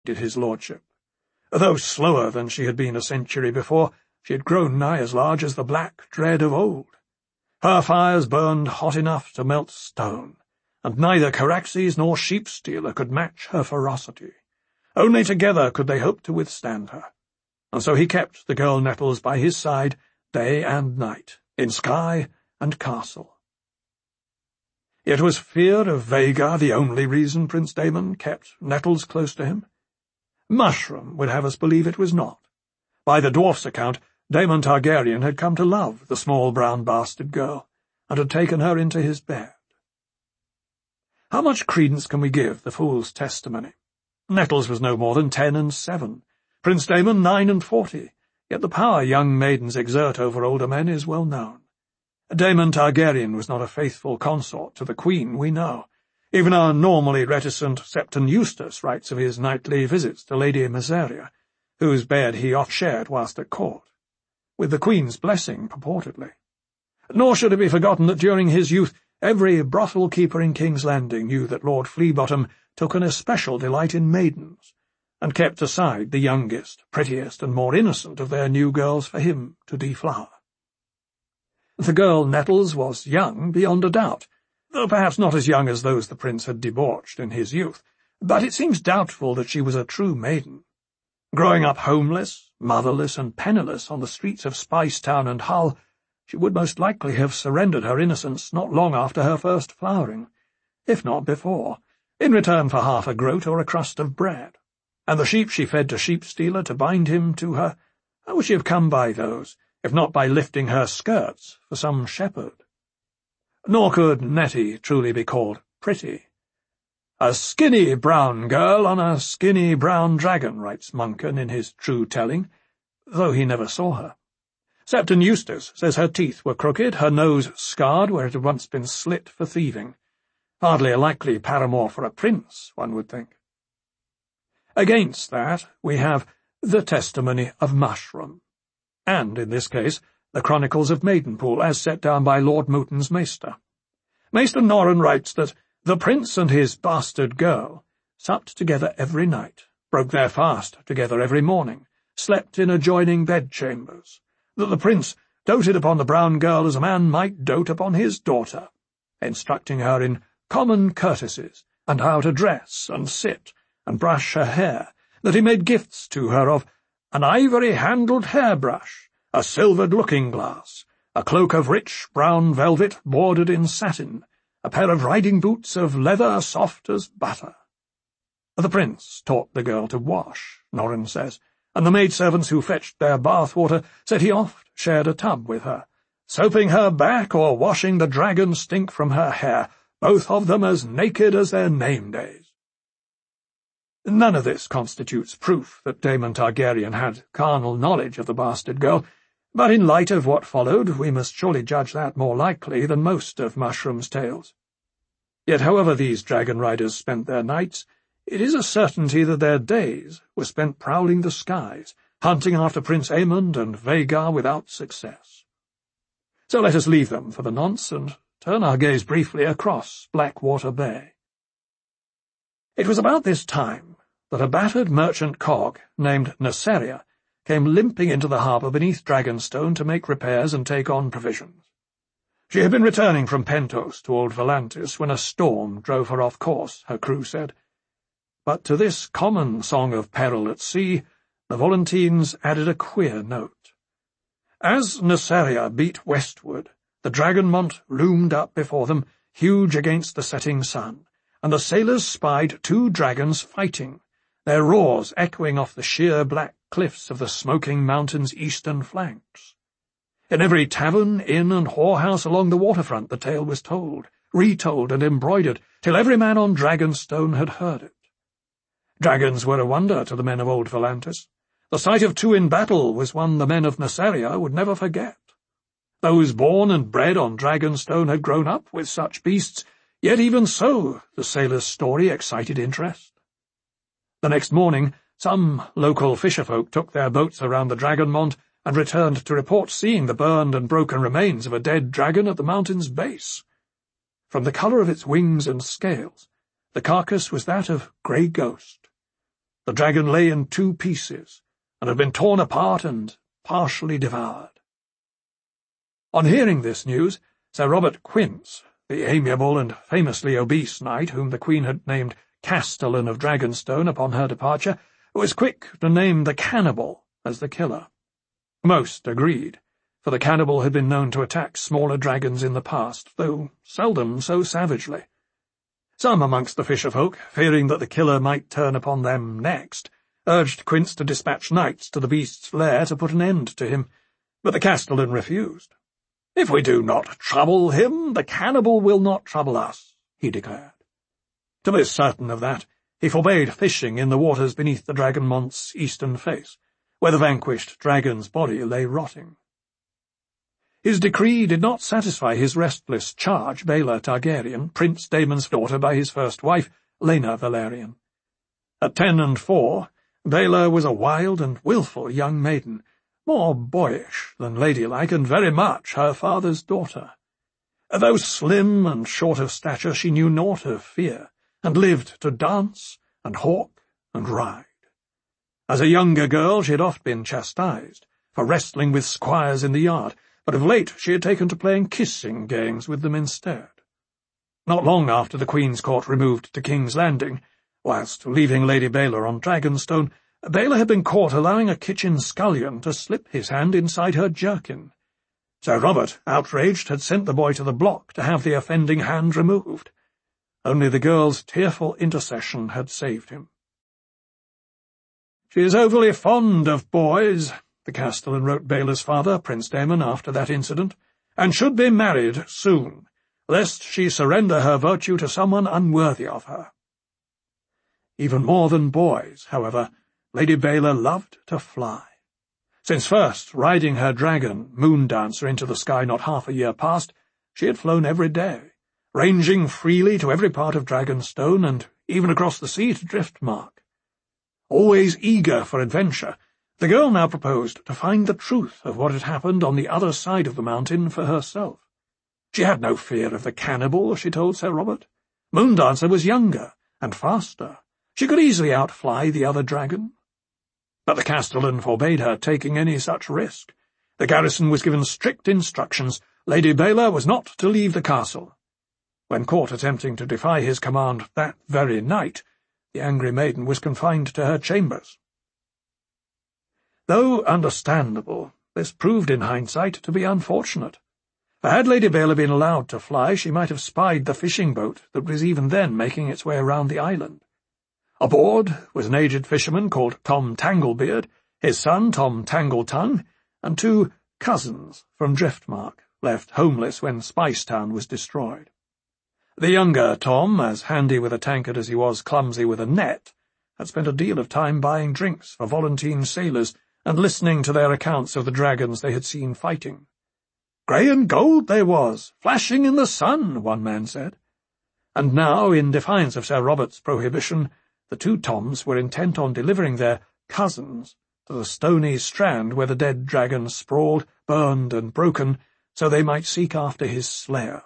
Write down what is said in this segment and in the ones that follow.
did his lordship. Though slower than she had been a century before, she had grown nigh as large as the Black Dread of old. Her fires burned hot enough to melt stone, and neither Caraxes nor Sheep-stealer could match her ferocity. Only together could they hope to withstand her. And so he kept the girl Nettles by his side day and night, in sky and castle. Yet was fear of Vhagar the only reason Prince Daemon kept Nettles close to him? Mushroom would have us believe it was not. By the dwarf's account, Daemon Targaryen had come to love the small brown bastard girl, and had taken her into his bed. How much credence can we give the fool's testimony? Nettles was no more than 10 and 7, Prince Daemon 9 and 40, yet the power young maidens exert over older men is well known. Daemon Targaryen was not a faithful consort to the queen, we know. Even our normally reticent Septon Eustace writes of his nightly visits to Lady Mysaria, whose bed he oft shared whilst at court, with the queen's blessing purportedly. Nor should it be forgotten that during his youth every brothel-keeper in King's Landing knew that Lord Fleabottom took an especial delight in maidens, and kept aside the youngest, prettiest, and more innocent of their new girls for him to deflower. The girl Nettles was young beyond a doubt, though perhaps not as young as those the prince had debauched in his youth, but it seems doubtful that she was a true maiden. Growing up homeless, motherless, and penniless on the streets of Spicetown and Hull, she would most likely have surrendered her innocence not long after her first flowering, if not before, in return for half a groat or a crust of bread. And the sheep she fed to Sheep-stealer to bind him to her, how would she have come by those, if not by lifting her skirts for some shepherd? Nor could Nettie truly be called pretty. A skinny brown girl on a skinny brown dragon, writes Monken in his True Telling, though he never saw her. Septon Eustace says her teeth were crooked, her nose scarred where it had once been slit for thieving. Hardly a likely paramour for a prince, one would think. Against that we have the testimony of Mushroom, and, in this case, the Chronicles of Maidenpool, as set down by Lord Mouton's Maester. Maester Norrin writes that the prince and his bastard girl supped together every night, broke their fast together every morning, slept in adjoining bedchambers, that the prince doted upon the brown girl as a man might dote upon his daughter, instructing her in common courtesies, and how to dress and sit, and brush her hair, that he made gifts to her of an ivory-handled hairbrush, a silvered looking-glass, a cloak of rich brown velvet bordered in satin, a pair of riding boots of leather soft as butter. The prince taught the girl to wash, Norrin says, and the maidservants who fetched their bath-water said he oft shared a tub with her, soaping her back or washing the dragon stink from her hair, both of them as naked as their name-days. None of this constitutes proof that Daemon Targaryen had carnal knowledge of the bastard girl, but in light of what followed, we must surely judge that more likely than most of Mushroom's tales. Yet however these dragon riders spent their nights, it is a certainty that their days were spent prowling the skies, hunting after Prince Aemond and Vhagar without success. So let us leave them for the nonce and turn our gaze briefly across Blackwater Bay. It was about this time that a battered merchant cog named Nysaria came limping into the harbour beneath Dragonstone to make repairs and take on provisions. She had been returning from Pentos to Old Volantis when a storm drove her off course, her crew said. But to this common song of peril at sea, the Volantines added a queer note. As Nysaria beat westward, the Dragonmont loomed up before them, huge against the setting sun, and the sailors spied 2 dragons fighting, their roars echoing off the sheer black cliffs of the smoking mountain's eastern flanks. In every tavern, inn, and whorehouse along the waterfront the tale was told, retold, and embroidered, till every man on Dragonstone had heard it. Dragons were a wonder to the men of Old Volantis. The sight of 2 in battle was one the men of Nysaria would never forget. Those born and bred on Dragonstone had grown up with such beasts, yet even so the sailors' story excited interest. The next morning, some local fisherfolk took their boats around the Dragonmont and returned to report seeing the burned and broken remains of a dead dragon at the mountain's base. From the colour of its wings and scales, the carcass was that of Grey Ghost. The dragon lay in 2 pieces, and had been torn apart and partially devoured. On hearing this news, Sir Robert Quince, the amiable and famously obese knight whom the Queen had named Castellan of Dragonstone upon her departure, was quick to name the cannibal as the killer. Most agreed, for the cannibal had been known to attack smaller dragons in the past, though seldom so savagely. Some amongst the fisherfolk, fearing that the killer might turn upon them next, urged Quince to dispatch knights to the beast's lair to put an end to him, but the castellan refused. "If we do not trouble him, the cannibal will not trouble us," he declared. To be certain of that, he forbade fishing in the waters beneath the Dragonmont's eastern face, where the vanquished dragon's body lay rotting. His decree did not satisfy his restless charge, Baela Targaryen, Prince Daemon's daughter by his first wife, Laena Velaryon. At 10 and 4, Baela was a wild and wilful young maiden, more boyish than ladylike, and very much her father's daughter. Though slim and short of stature, she knew naught of fear, and lived to dance and hawk and ride. As a younger girl she had oft been chastised for wrestling with squires in the yard, but of late she had taken to playing kissing games with them instead. Not long after the Queen's court removed to King's Landing, whilst leaving Lady Baela on Dragonstone, Baela had been caught allowing a kitchen scullion to slip his hand inside her jerkin. Sir Robert, outraged, had sent the boy to the block to have the offending hand removed. Only the girl's tearful intercession had saved him. "She is overly fond of boys," the castellan wrote Baela's father, Prince Daemon, after that incident, "and should be married soon, lest she surrender her virtue to someone unworthy of her." Even more than boys, however, Lady Baela loved to fly. Since first riding her dragon, Moondancer, into the sky not half a year past, she had flown every day, ranging freely to every part of Dragonstone and even across the sea to Driftmark. Always eager for adventure, the girl now proposed to find the truth of what had happened on the other side of the mountain for herself. She had no fear of the cannibal, she told Sir Robert. Moondancer was younger and faster. She could easily outfly the other dragon. But the castellan forbade her taking any such risk. The garrison was given strict instructions. Lady Baela was not to leave the castle. When caught attempting to defy his command that very night, the angry maiden was confined to her chambers. Though understandable, this proved in hindsight to be unfortunate. For had Lady Baela been allowed to fly, she might have spied the fishing boat that was even then making its way around the island. Aboard was an aged fisherman called Tom Tanglebeard, his son Tom Tangletongue, and 2 cousins from Driftmark, left homeless when Spicetown was destroyed. The younger Tom, as handy with a tankard as he was clumsy with a net, had spent a deal of time buying drinks for Volantene sailors and listening to their accounts of the dragons they had seen fighting. "Grey and gold they was, flashing in the sun," one man said. And now, in defiance of Sir Robert's prohibition, the 2 Toms were intent on delivering their cousins to the stony strand where the dead dragon sprawled, burned and broken, so they might seek after his slayer.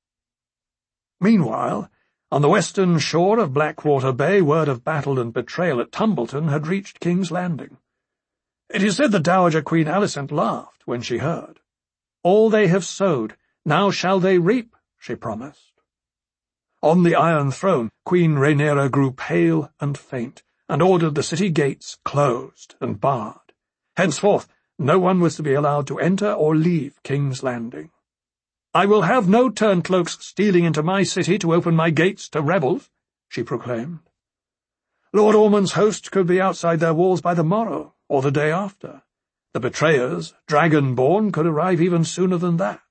Meanwhile, on the western shore of Blackwater Bay, word of battle and betrayal at Tumbleton had reached King's Landing. It is said the Dowager Queen Alicent laughed when she heard. "All they have sowed, now shall they reap," she promised. On the Iron Throne, Queen Rhaenyra grew pale and faint, and ordered the city gates closed and barred. Henceforth, no one was to be allowed to enter or leave King's Landing. "I will have no turncloaks stealing into my city to open my gates to rebels," she proclaimed. Lord Ormond's host could be outside their walls by the morrow, or the day after. The betrayers, dragon-born, could arrive even sooner than that.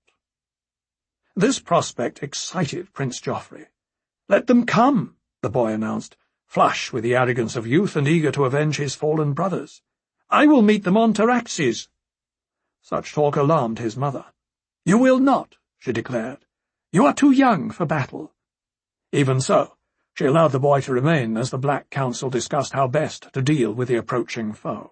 This prospect excited Prince Joffrey. "Let them come," the boy announced, flush with the arrogance of youth and eager to avenge his fallen brothers. "I will meet them on Taraxes." Such talk alarmed his mother. "You will not," she declared. "You are too young for battle." Even so, she allowed the boy to remain as the Black Council discussed how best to deal with the approaching foe.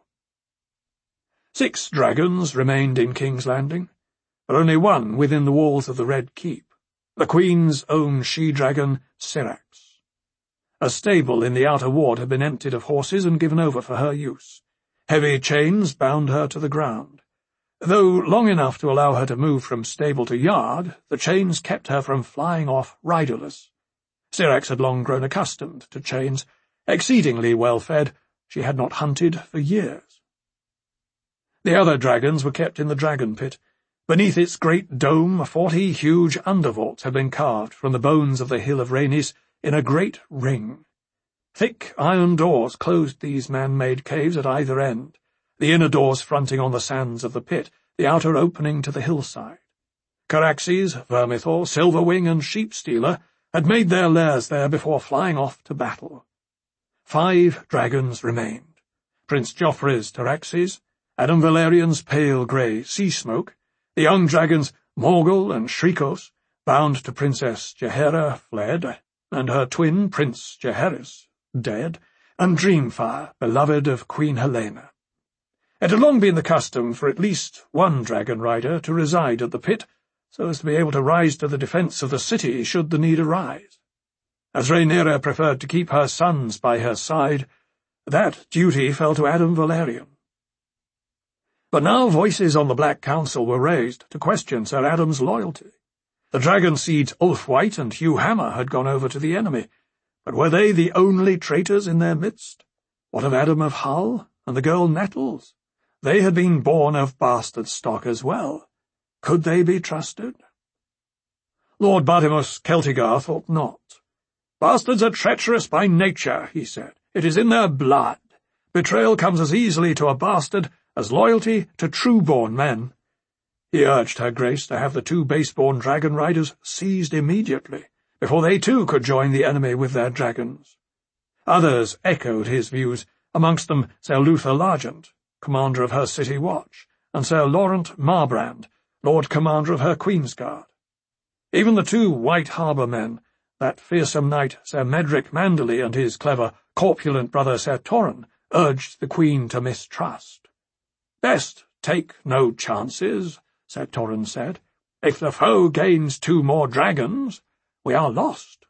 6 dragons remained in King's Landing, but only one within the walls of the Red Keep, the Queen's own she-dragon, Syrax. A stable in the outer ward had been emptied of horses and given over for her use. Heavy chains bound her to the ground. Though long enough to allow her to move from stable to yard, the chains kept her from flying off riderless. Syrax had long grown accustomed to chains. Exceedingly well fed, she had not hunted for years. The other dragons were kept in the dragon pit. Beneath its great dome 40 huge undervaults had been carved from the bones of the hill of Rhaenys in a great ring. Thick iron doors closed these man-made caves at either end, the inner doors fronting on the sands of the pit, the outer opening to the hillside. Caraxes, Vermithor, Silverwing, and Sheepstealer had made their lairs there before flying off to battle. 5 dragons remained: Prince Joffrey's Taraxes, Adam Valerian's pale grey Seasmoke, the young dragons Morgul and Shrikos, bound to Princess Jaehaera, fled, and her twin Prince Jaehaerys, dead, and Dreamfire, beloved of Queen Helena. It had long been the custom for at least one dragon rider to reside at the pit, so as to be able to rise to the defence of the city should the need arise. As Rhaenyra preferred to keep her sons by her side, that duty fell to Adam Valerian. But now voices on the Black Council were raised to question Sir Adam's loyalty. The dragon seeds Ulfwhite and Hugh Hammer had gone over to the enemy, but were they the only traitors in their midst? What of Adam of Hull and the girl Nettles? They had been born of bastard stock as well. Could they be trusted? Lord Bartimus Celtigar thought not. "Bastards are treacherous by nature," he said. "It is in their blood. Betrayal comes as easily to a bastard as loyalty to true-born men." He urged Her Grace to have the 2 base-born dragon riders seized immediately, before they too could join the enemy with their dragons. Others echoed his views, amongst them Sir Luther Largent, commander of her city watch, and Sir Laurent Marbrand, Lord Commander of her Queensguard. Even the 2 White Harbour men, that fearsome knight Sir Medric Manderley and his clever, corpulent brother Sir Torren, urged the Queen to mistrust. "Best take no chances," Sir Torren said. "If the foe gains 2 more dragons, we are lost."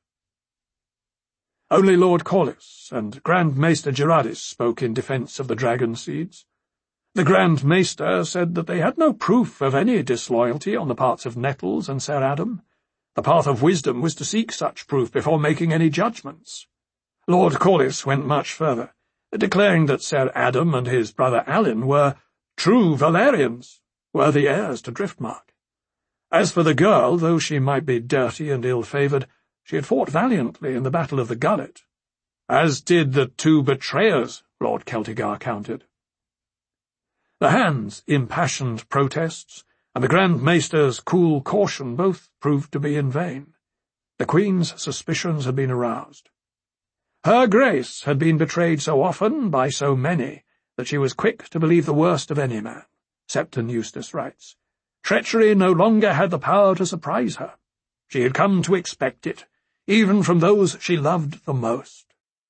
Only Lord Corlys and Grand Maester Gerardis spoke in defence of the dragon seeds. The Grand Maester said that they had no proof of any disloyalty on the parts of Nettles and Sir Adam. The path of wisdom was to seek such proof before making any judgments. Lord Corlys went much further, declaring that Sir Adam and his brother Alyn were true Valerians, worthy heirs to Driftmark. As for the girl, though she might be dirty and ill-favoured, she had fought valiantly in the Battle of the Gullet. As did the 2 betrayers, Lord Celtigar countered. The Hand's impassioned protests and the Grand Maester's cool caution both proved to be in vain. The Queen's suspicions had been aroused. Her Grace had been betrayed so often by so many that she was quick to believe the worst of any man, Septon Eustace writes. Treachery no longer had the power to surprise her. She had come to expect it, even from those she loved the most.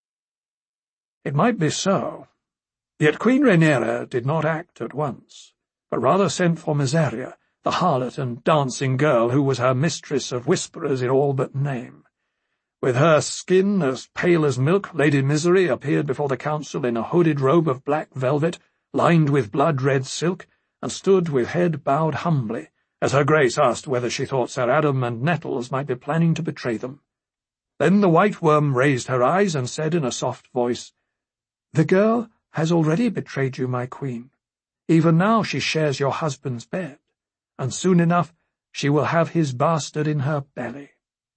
It might be so. Yet Queen Rhaenyra did not act at once, but rather sent for Mysaria, the harlot and dancing girl who was her mistress of whisperers in all but name. With her skin as pale as milk, Lady Misery appeared before the council in a hooded robe of black velvet, lined with blood-red silk, and stood with head bowed humbly, as her Grace asked whether she thought Sir Adam and Nettles might be planning to betray them. Then the White Worm raised her eyes and said in a soft voice, "The girl has already betrayed you, my queen. Even now she shares your husband's bed, and soon enough she will have his bastard in her belly."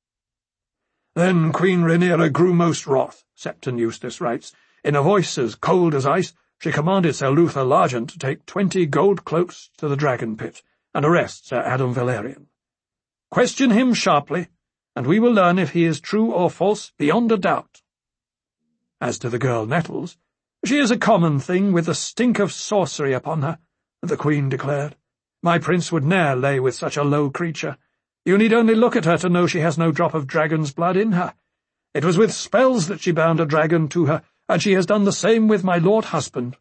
Then Queen Rhaenyra grew most wroth, Septon Eustace writes. In a voice as cold as ice, she commanded Sir Luther Largent to take 20 gold cloaks to the dragon pit, and arrest Sir Adam Valerian. "Question him sharply, and we will learn if he is true or false beyond a doubt." As to the girl Nettles, "She is a common thing with the stink of sorcery upon her," the Queen declared. "My prince would ne'er lay with such a low creature. You need only look at her to know she has no drop of dragon's blood in her. It was with spells that she bound a dragon to her, and she has done the same with my lord husband."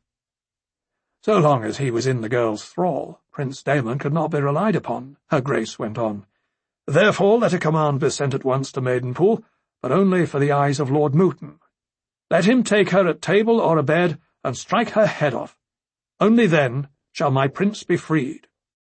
So long as he was in the girl's thrall, Prince Daemon could not be relied upon, her Grace went on. "Therefore let a command be sent at once to Maidenpool, but only for the eyes of Lord Mouton. Let him take her at table or abed, and strike her head off. Only then shall my prince be freed.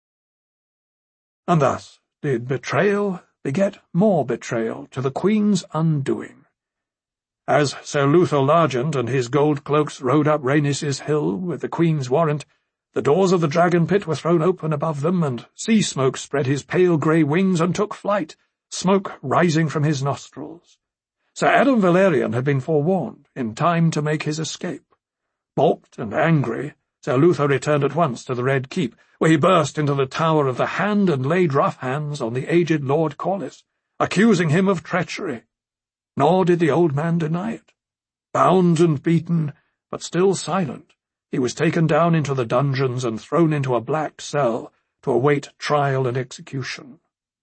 And thus did betrayal beget more betrayal to the Queen's undoing. As Sir Luther Largent and his gold cloaks rode up Rhaenys' hill with the Queen's warrant, the doors of the dragon pit were thrown open above them, and sea smoke spread his pale grey wings and took flight, smoke rising from his nostrils. Sir Adam Valerian had been forewarned in time to make his escape. Balked and angry, Sir Luther returned at once to the Red Keep, where he burst into the Tower of the Hand and laid rough hands on the aged Lord Corlys, accusing him of treachery. Nor did the old man deny it. Bound and beaten, but still silent, he was taken down into the dungeons and thrown into a black cell to await trial and execution.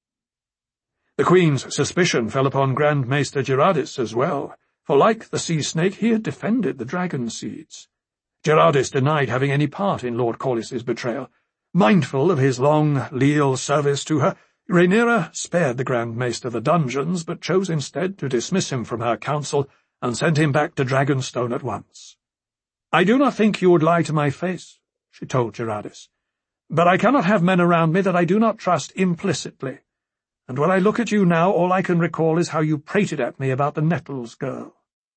The Queen's suspicion fell upon Grand Maester Gerardis as well, for like the sea-snake he had defended the dragon seeds. Gerardis denied having any part in Lord Corlys's betrayal. Mindful of his long, leal service to her, Rhaenyra spared the Grand Maester the dungeons, but chose instead to dismiss him from her council and send him back to Dragonstone at once. "I do not think you would lie to my face," she told Gerardis, "but I cannot have men around me that I do not trust implicitly, and when I look at you now all I can recall is how you prated at me about the Nettles girl."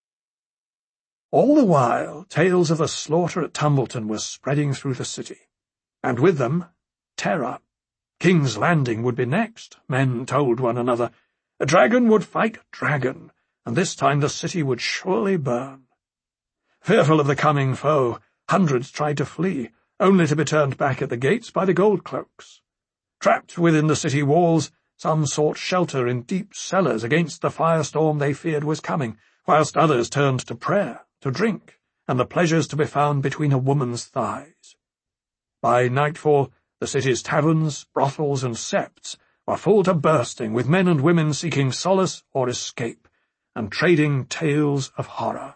All the while, tales of the slaughter at Tumbleton were spreading through the city, and with them, terror. King's Landing would be next, men told one another. A dragon would fight dragon, and this time the city would surely burn. Fearful of the coming foe, hundreds tried to flee, only to be turned back at the gates by the Goldcloaks. Trapped within the city walls, some sought shelter in deep cellars against the firestorm they feared was coming, whilst others turned to prayer, to drink, and the pleasures to be found between a woman's thighs. By nightfall, the city's taverns, brothels, and septs were full to bursting with men and women seeking solace or escape, and trading tales of horror.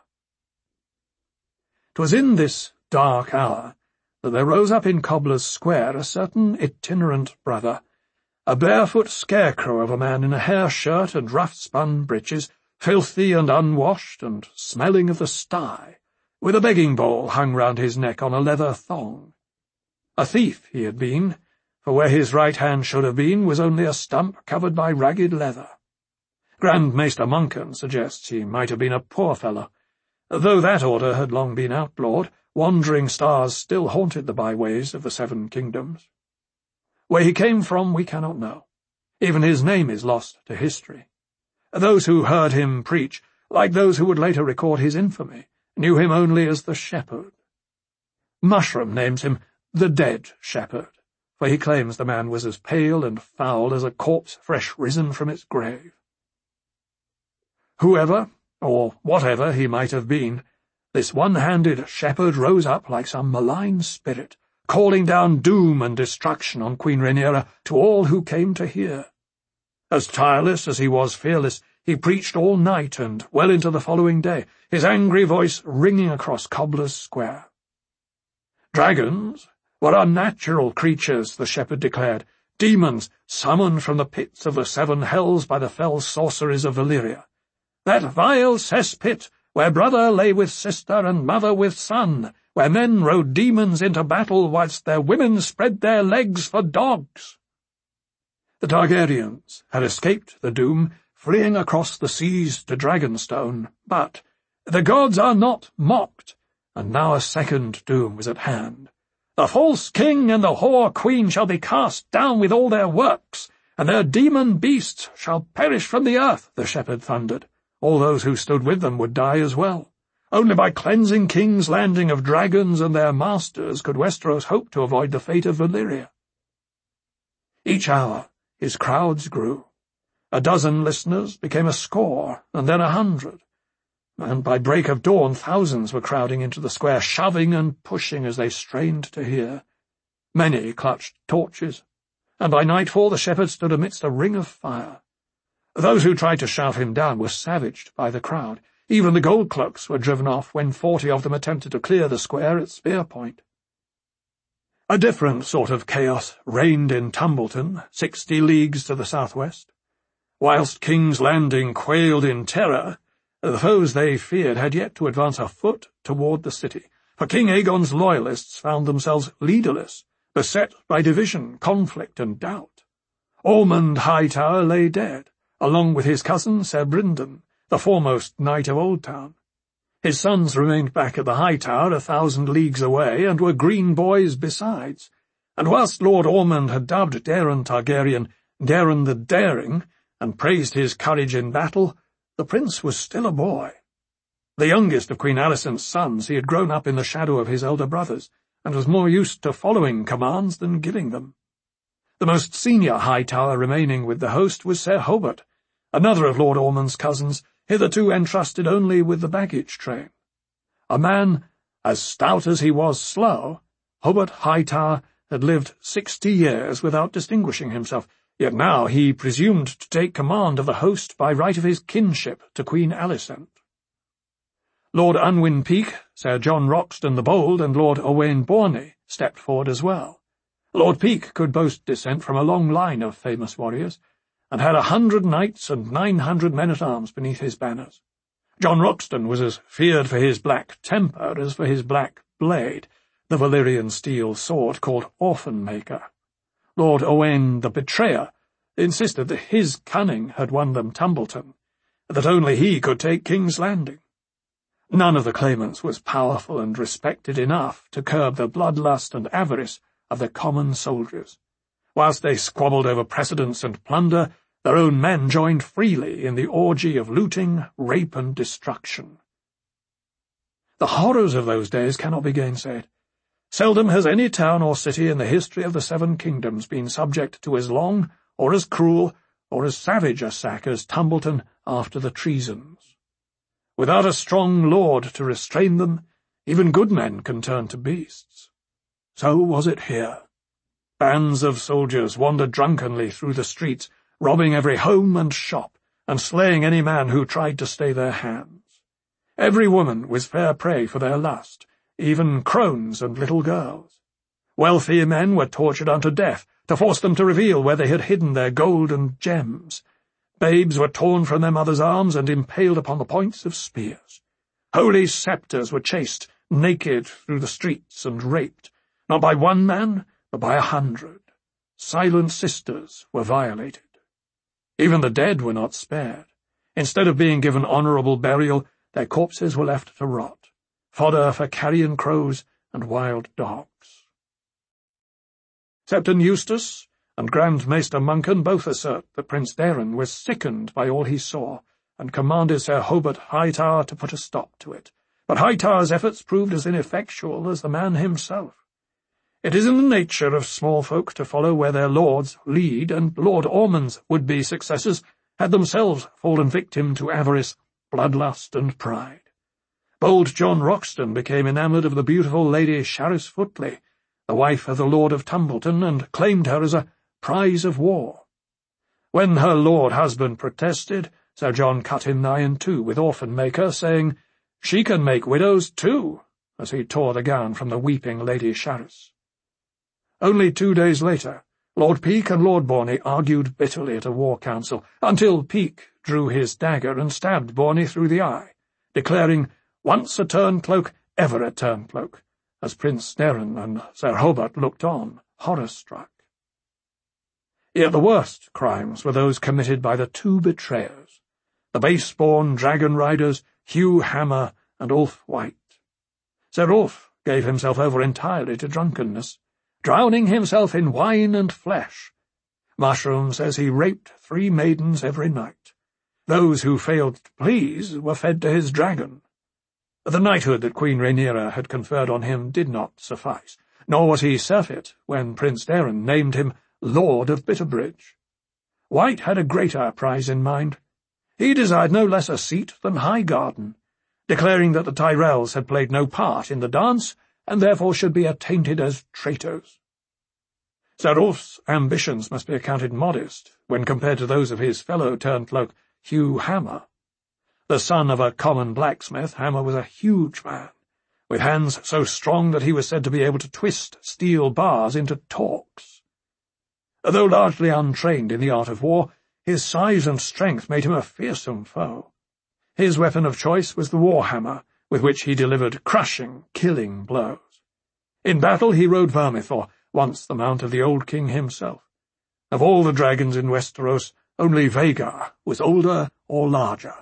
'Twas in this dark hour that there rose up in Cobbler's Square a certain itinerant brother, a barefoot scarecrow of a man in a hair shirt and rough-spun breeches, filthy and unwashed and smelling of the sty, with a begging-bowl hung round his neck on a leather thong. A thief he had been, for where his right hand should have been was only a stump covered by ragged leather. Grand Maester Monken suggests he might have been a poor fellow. Though that order had long been outlawed, wandering stars still haunted the byways of the Seven Kingdoms. Where he came from we cannot know. Even his name is lost to history. Those who heard him preach, like those who would later record his infamy, knew him only as the Shepherd. Mushroom names him the Dead Shepherd, for he claims the man was as pale and foul as a corpse fresh risen from its grave. Whoever, or whatever he might have been, this one-handed shepherd rose up like some malign spirit, calling down doom and destruction on Queen Rhaenyra to all who came to hear. As tireless as he was fearless, he preached all night and well into the following day, his angry voice ringing across Cobbler's Square. Dragons were unnatural creatures, the shepherd declared, demons summoned from the pits of the seven hells by the fell sorceries of Valyria. That vile cesspit, where brother lay with sister and mother with son, where men rode demons into battle whilst their women spread their legs for dogs. The Targaryens had escaped the doom, fleeing across the seas to Dragonstone, but the gods are not mocked, and now a second doom was at hand. The false king and the whore queen shall be cast down with all their works, and their demon beasts shall perish from the earth, the shepherd thundered. All those who stood with them would die as well. Only by cleansing King's Landing of dragons and their masters could Westeros hope to avoid the fate of Valyria. Each hour his crowds grew. A dozen listeners became a score, and then 100. And by break of dawn thousands were crowding into the square, shoving and pushing as they strained to hear. Many clutched torches, and by nightfall the shepherd stood amidst a ring of fire. Those who tried to shove him down were savaged by the crowd. Even the Goldcloaks were driven off when 40 of them attempted to clear the square at spear point. A different sort of chaos reigned in Tumbleton, 60 leagues to the southwest. Whilst King's Landing quailed in terror, the foes they feared had yet to advance a foot toward the city, for King Aegon's loyalists found themselves leaderless, beset by division, conflict, and doubt. Ormond Hightower lay dead, along with his cousin Ser Brynden, the foremost knight of Oldtown. His sons remained back at the Hightower 1,000 leagues away, and were green boys besides, and whilst Lord Ormond had dubbed Daeron Targaryen Daeron the Daring, and praised his courage in battle, the prince was still a boy. The youngest of Queen Alicent's sons, he had grown up in the shadow of his elder brothers, and was more used to following commands than giving them. The most senior Hightower remaining with the host was Ser Hobart, another of Lord Ormond's cousins, hitherto entrusted only with the baggage train. A man as stout as he was slow, Hobart Hightower had lived 60 years without distinguishing himself, yet now he presumed to take command of the host by right of his kinship to Queen Alicent. Lord Unwin Peake, Sir John Roxton the Bold, and Lord Owain Borne stepped forward as well. Lord Peake could boast descent from a long line of famous warriors, and had 100 knights and 900 men-at-arms beneath his banners. John Roxton was as feared for his black temper as for his black blade, the Valyrian steel sword called Orphan-Maker. Lord Owain the Betrayer insisted that his cunning had won them Tumbleton, and that only he could take King's Landing. None of the claimants was powerful and respected enough to curb the bloodlust and avarice of the common soldiers. Whilst they squabbled over precedence and plunder, their own men joined freely in the orgy of looting, rape, and destruction. The horrors of those days cannot be gainsaid. Seldom has any town or city in the history of the Seven Kingdoms been subject to as long, or as cruel, or as savage a sack as Tumbleton after the treasons. Without a strong lord to restrain them, even good men can turn to beasts. So was it here. Bands of soldiers wandered drunkenly through the streets, robbing every home and shop, and slaying any man who tried to stay their hands. Every woman was fair prey for their lust, even crones and little girls. Wealthy men were tortured unto death, to force them to reveal where they had hidden their gold and gems. Babes were torn from their mothers' arms and impaled upon the points of spears. Holy sceptres were chased naked through the streets and raped, not by one man, but by 100. Silent sisters were violated. Even the dead were not spared. Instead of being given honourable burial, their corpses were left to rot, fodder for carrion crows and wild dogs. Septon Eustace and Grand Maester Monken both assert that Prince Daeron was sickened by all he saw, and commanded Sir Hobart Hightower to put a stop to it, but Hightower's efforts proved as ineffectual as the man himself. It is in the nature of small folk to follow where their lords lead, and Lord Ormond's would-be successors had themselves fallen victim to avarice, bloodlust, and pride. Bold John Roxton became enamoured of the beautiful Lady Sharys Footley, the wife of the Lord of Tumbleton, and claimed her as a prize of war. When her lord husband protested, Sir John cut him nigh in two with Orphan-Maker, saying, "She can make widows too," as he tore the gown from the weeping Lady Sharys. Only 2 days later, Lord Peake and Lord Borne argued bitterly at a war council, until Peake drew his dagger and stabbed Borne through the eye, declaring, "Once a turncloak, ever a turncloak," as Prince Daeron and Sir Hobart looked on, horror-struck. Yet the worst crimes were those committed by the two betrayers, the base-born dragon riders Hugh Hammer and Ulf White. Sir Ulf gave himself over entirely to drunkenness, drowning himself in wine and flesh. Mushroom says he raped 3 maidens every night. Those who failed to please were fed to his dragon. The knighthood that Queen Rhaenyra had conferred on him did not suffice, nor was he surfeit when Prince Daeron named him Lord of Bitterbridge. White had a greater prize in mind. He desired no less a seat than Highgarden, declaring that the Tyrells had played no part in the dance, and therefore should be attainted as traitors. Sir Ulf's ambitions must be accounted modest when compared to those of his fellow turncloak Hugh Hammer. The son of a common blacksmith, Hammer was a huge man, with hands so strong that he was said to be able to twist steel bars into torques. Though largely untrained in the art of war, His size and strength made him a fearsome foe. His weapon of choice was the war-hammer, with which he delivered crushing, killing blows. In battle he rode Vermithor, once the mount of the old king himself. Of all the dragons in Westeros, only Vhagar was older or larger.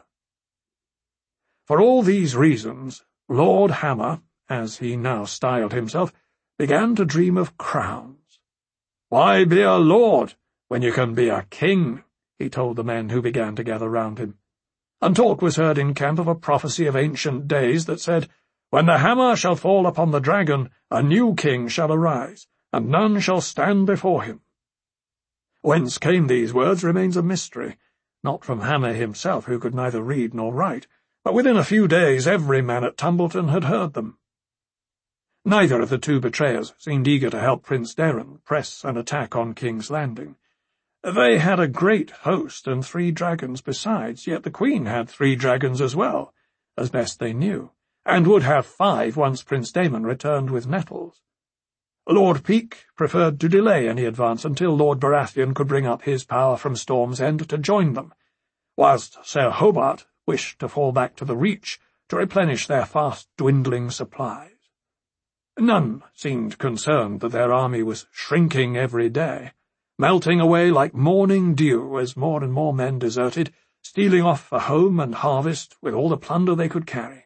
For all these reasons, Lord Hammer, as he now styled himself, began to dream of crowns. "Why be a lord when you can be a king?" he told the men who began to gather round him. And talk was heard in camp of a prophecy of ancient days that said, "When the hammer shall fall upon the dragon, a new king shall arise, and none shall stand before him." Whence came these words remains a mystery, not from Hammer himself, who could neither read nor write, but within a few days every man at Tumbleton had heard them. Neither of the two betrayers seemed eager to help Prince Daeron press an attack on King's Landing. They had a great host and 3 dragons besides, yet the Queen had 3 dragons as well, as best they knew, and would have 5 once Prince Daemon returned with Nettles. Lord Peake preferred to delay any advance until Lord Baratheon could bring up his power from Storm's End to join them, whilst Ser Hobart wished to fall back to the Reach to replenish their fast-dwindling supplies. None seemed concerned that their army was shrinking every day, melting away like morning dew as more and more men deserted, stealing off for home and harvest with all the plunder they could carry.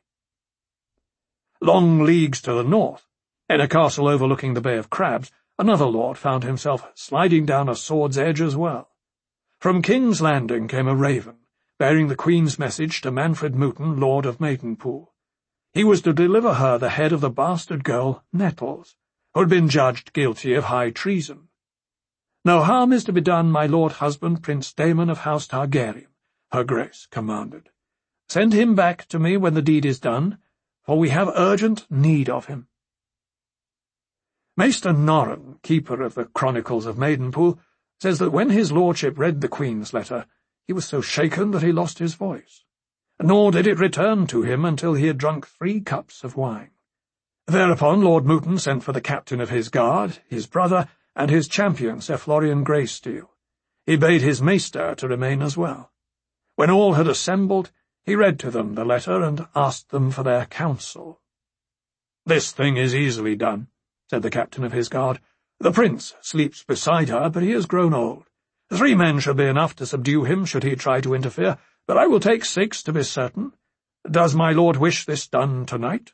Long leagues to the north, in a castle overlooking the Bay of Crabs, another lord found himself sliding down a sword's edge as well. From King's Landing came a raven, bearing the Queen's message to Manfred Mooton, Lord of Maidenpool. He was to deliver her the head of the bastard girl, Nettles, who had been judged guilty of high treason. "No harm is to be done my lord husband, Prince Daemon of House Targaryen," her Grace commanded. "Send him back to me when the deed is done, for we have urgent need of him." Maester Norren, keeper of the Chronicles of Maidenpool, says that when his lordship read the Queen's letter, he was so shaken that he lost his voice, nor did it return to him until he had drunk 3 cups of wine. Thereupon Lord Mooton sent for the captain of his guard, his brother, and his champion, Sir Florian Greysteel. He bade his maester to remain as well. When all had assembled, he read to them the letter and asked them for their counsel. "This thing is easily done," said the captain of his guard. "The prince sleeps beside her, but he has grown old. 3 men should be enough to subdue him should he try to interfere, but I will take 6 to be certain. Does my lord wish this done tonight?"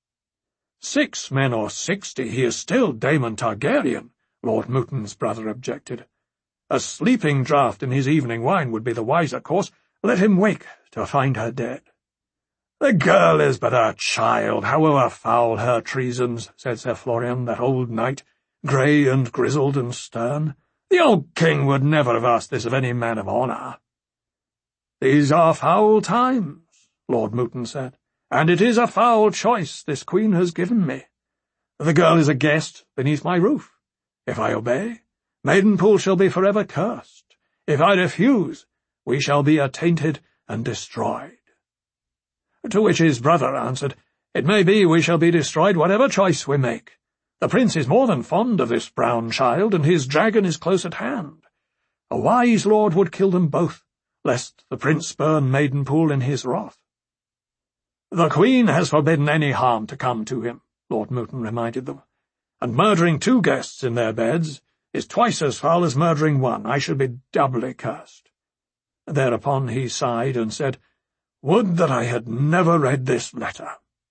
6 men or 60, he is still Daemon Targaryen, Lord Mooton's brother objected. "A sleeping draught in his evening wine would be the wiser course. Let him wake to find her dead." "The girl is but a child, however foul her treasons," said Sir Florian, that old knight, grey and grizzled and stern. "The old king would never have asked this of any man of honour." "These are foul times," Lord Mooton said, "and it is a foul choice this Queen has given me. The girl is a guest beneath my roof. If I obey, Maidenpool shall be forever cursed. If I refuse, we shall be attainted and destroyed." To which his brother answered, "It may be we shall be destroyed whatever choice we make. The prince is more than fond of this brown child, and his dragon is close at hand. A wise lord would kill them both, lest the prince burn Maidenpool in his wrath." "The Queen has forbidden any harm to come to him," Lord Mooton reminded them, "and murdering 2 guests in their beds is twice as foul as murdering 1. I should be doubly cursed." Thereupon he sighed and said, "Would that I had never read this letter."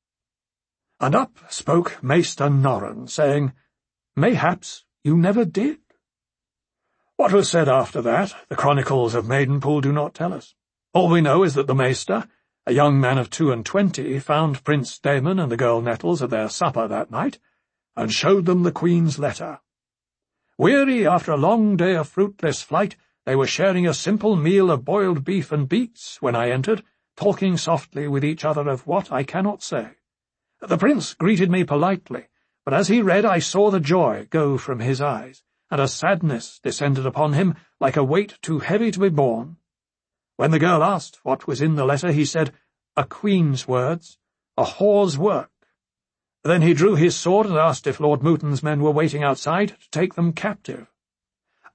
And up spoke Maester Norren, saying, "Mayhaps you never did." What was said after that, the Chronicles of Maidenpool do not tell us. All we know is that the Maester, a young man of 22, found Prince Daemon and the girl Nettles at their supper that night, and showed them the Queen's letter. Weary after a long day of fruitless flight, they were sharing a simple meal of boiled beef and beets when I entered, talking softly with each other of what I cannot say. The prince greeted me politely, but as he read I saw the joy go from his eyes, and a sadness descended upon him like a weight too heavy to be borne. When the girl asked what was in the letter, he said, "A queen's words, a whore's work." Then he drew his sword and asked if Lord Mooton's men were waiting outside to take them captive.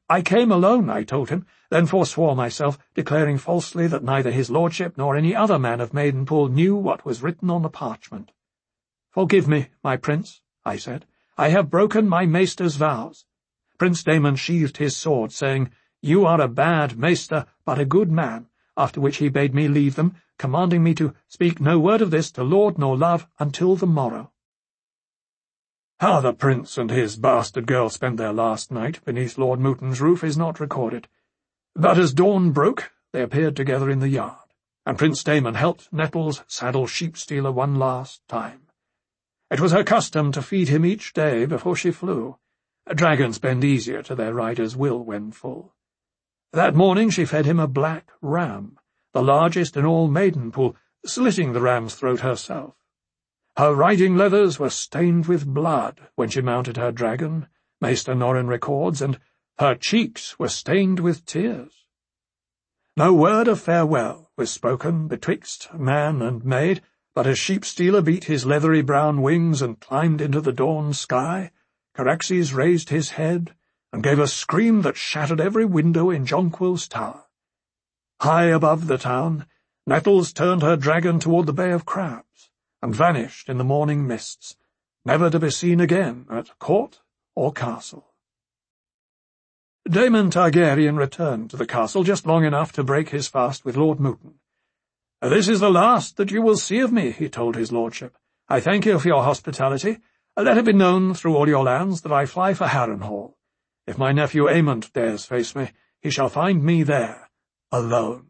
"I came alone," I told him, then forswore myself, declaring falsely that neither his lordship nor any other man of Maidenpool knew what was written on the parchment. "Forgive me, my prince," I said. "I have broken my maester's vows." Prince Damon sheathed his sword, saying, "You are a bad maester, but a good man," after which he bade me leave them, commanding me to speak no word of this to lord nor love until the morrow. How the prince and his bastard girl spent their last night beneath Lord Mouton's roof is not recorded, but as dawn broke they appeared together in the yard, and Prince Damon helped Nettles saddle Sheep-stealer one last time. It was her custom to feed him each day before she flew. Dragons bend easier to their riders' will when full. That morning she fed him a black ram, the largest in all Maidenpool, slitting the ram's throat herself. Her riding leathers were stained with blood when she mounted her dragon, Maester Norrin records, and her cheeks were stained with tears. No word of farewell was spoken betwixt man and maid, but as Sheep-stealer beat his leathery brown wings and climbed into the dawn sky, Caraxes raised his head and gave a scream that shattered every window in Jonquil's tower. High above the town, Nettles turned her dragon toward the Bay of Crabs, and vanished in the morning mists, never to be seen again at court or castle. Daemon Targaryen returned to the castle just long enough to break his fast with Lord Mouton. "This is the last that you will see of me," he told his lordship. "I thank you for your hospitality. Let it be known through all your lands that I fly for Harrenhal. If my nephew Aemond dares face me, he shall find me there, alone."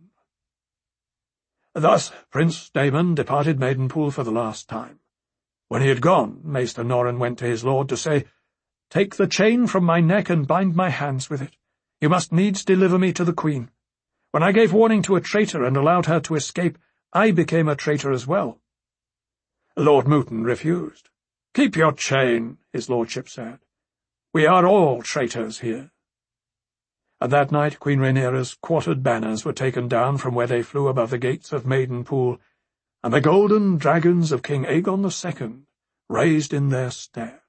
Thus Prince Daemon departed Maidenpool for the last time. When he had gone, Maester Norrin went to his lord to say, "Take the chain from my neck and bind my hands with it. You must needs deliver me to the queen. When I gave warning to a traitor and allowed her to escape, I became a traitor as well." Lord Mouton refused. "Keep your chain," his lordship said. "We are all traitors here." And that night Queen Rhaenyra's quartered banners were taken down from where they flew above the gates of Maidenpool, and the golden dragons of King Aegon II raised in their stead.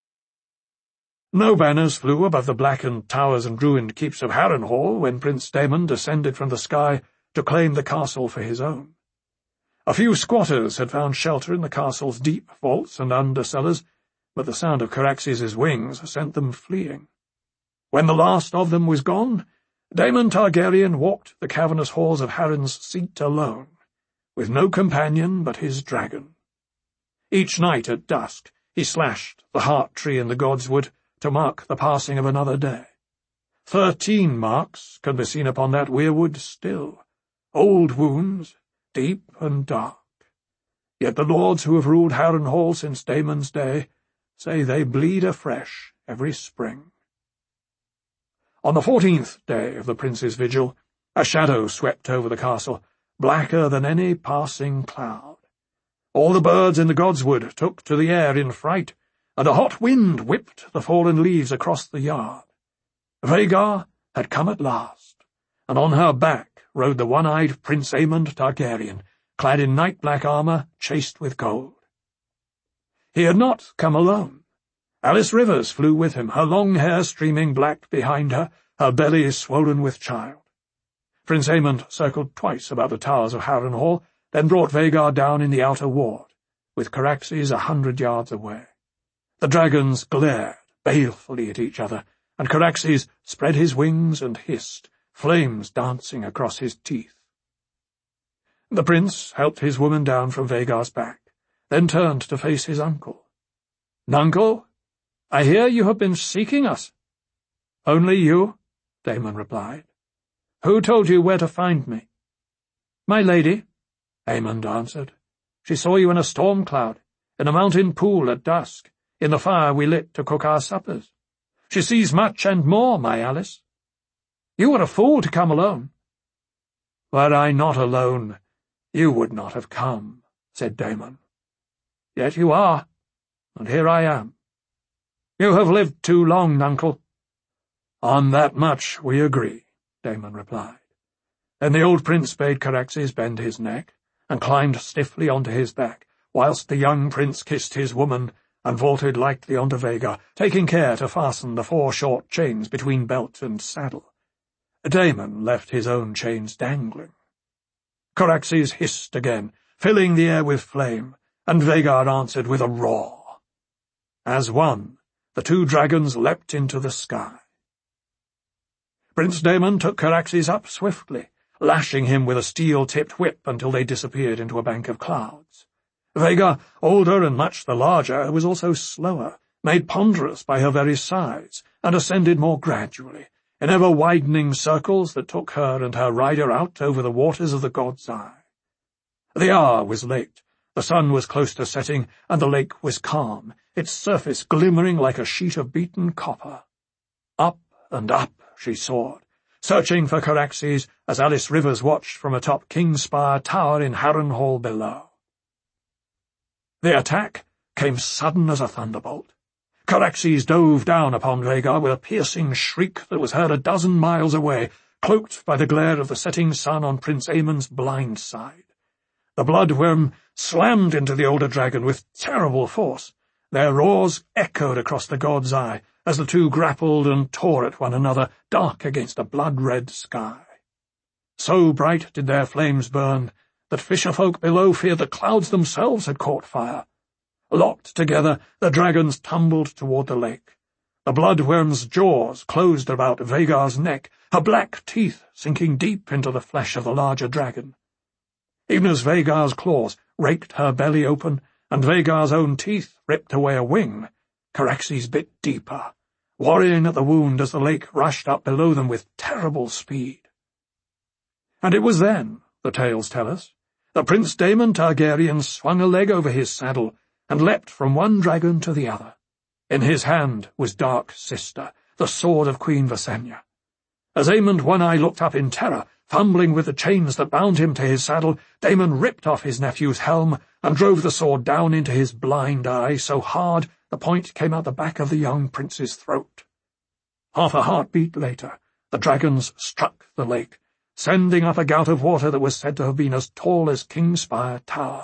No banners flew above the blackened towers and ruined keeps of Harrenhal when Prince Daemon descended from the sky to claim the castle for his own. A few squatters had found shelter in the castle's deep vaults and undercellars, but the sound of Caraxes' wings sent them fleeing. When the last of them was gone, Daemon Targaryen walked the cavernous halls of Harren's seat alone, with no companion but his dragon. Each night at dusk he slashed the heart-tree in the Godswood to mark the passing of another day. 13 marks can be seen upon that weirwood still, old wounds, deep and dark. Yet the lords who have ruled Harrenhal since Daemon's day say they bleed afresh every spring. On the 14th day of the prince's vigil, a shadow swept over the castle, blacker than any passing cloud. All the birds in the Godswood took to the air in fright, and a hot wind whipped the fallen leaves across the yard. Vhagar had come at last, and on her back rode the one-eyed Prince Aemond Targaryen, clad in night-black armour chased with gold. He had not come alone. Alice Rivers flew with him, her long hair streaming black behind her, her belly swollen with child. Prince Aemond circled twice about the towers of Harrenhal, then brought Vhagar down in the outer ward, with Caraxes 100 yards away. The dragons glared balefully at each other, and Caraxes spread his wings and hissed, flames dancing across his teeth. The prince helped his woman down from Vhagar's back, then turned to face his uncle. "Nuncle, I hear you have been seeking us." "Only you," Daemon replied. "Who told you where to find me?" "My lady," Aemond answered. "She saw you in a storm cloud, in a mountain pool at dusk, in the fire we lit to cook our suppers. She sees much and more, my Alice. You were a fool to come alone." "Were I not alone, you would not have come," said Daemon. "Yet you are, and here I am." "You have lived too long, Nuncle." "On that much we agree," Daemon replied. Then the old prince bade Caraxes bend his neck, and climbed stiffly onto his back, whilst the young prince kissed his woman and vaulted lightly onto Vhagar, taking care to fasten the 4 short chains between belt and saddle. Daemon left his own chains dangling. Caraxes hissed again, filling the air with flame, and Vhagar answered with a roar. As one, the 2 dragons leapt into the sky. Prince Daemon took Caraxes up swiftly, lashing him with a steel-tipped whip until they disappeared into a bank of clouds. Vhagar, older and much the larger, was also slower, made ponderous by her very size, and ascended more gradually, in ever-widening circles that took her and her rider out over the waters of the God's Eye. The hour was late, the sun was close to setting, and the lake was calm, its surface glimmering like a sheet of beaten copper. Up and up she soared, searching for Caraxes as Alice Rivers watched from atop Kingspire Tower in Harrenhal below. The attack came sudden as a thunderbolt. Caraxes dove down upon Vhagar with a piercing shriek that was heard a dozen miles away, cloaked by the glare of the setting sun on Prince Aemon's blind side. The bloodworm slammed into the older dragon with terrible force. Their roars echoed across the God's Eye as the 2 grappled and tore at one another, dark against a blood-red sky. So bright did their flames burn that fisherfolk below feared the clouds themselves had caught fire. Locked together, the dragons tumbled toward the lake. The bloodworm's jaws closed about Vhagar's neck, her black teeth sinking deep into the flesh of the larger dragon. Even as Vhagar's claws raked her belly open, and Vhagar's own teeth ripped away a wing, Caraxes bit deeper, worrying at the wound as the lake rushed up below them with terrible speed. And it was then, the tales tell us, that Prince Daemon Targaryen swung a leg over his saddle and leapt from one dragon to the other. In his hand was Dark Sister, the sword of Queen Visenya. As Aemond One-Eye looked up in terror, fumbling with the chains that bound him to his saddle, Daemon ripped off his nephew's helm and drove the sword down into his blind eye so hard the point came out the back of the young prince's throat. Half a heartbeat later, the dragons struck the lake, sending up a gout of water that was said to have been as tall as Kingspire Tower.